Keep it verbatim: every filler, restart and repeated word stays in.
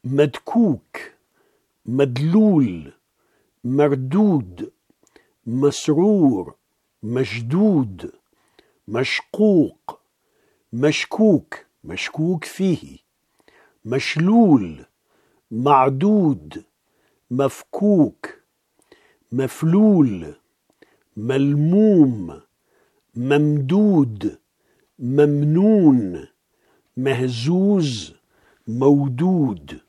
مدكوك، مدلول، مردود، مسرور، مشدود، مشقوق، مشكوك، مشكوك فيه، مشلول، معدود، مفكوك، مفلول، ملموم، ممدود، ممنون، مهزوز، مودود.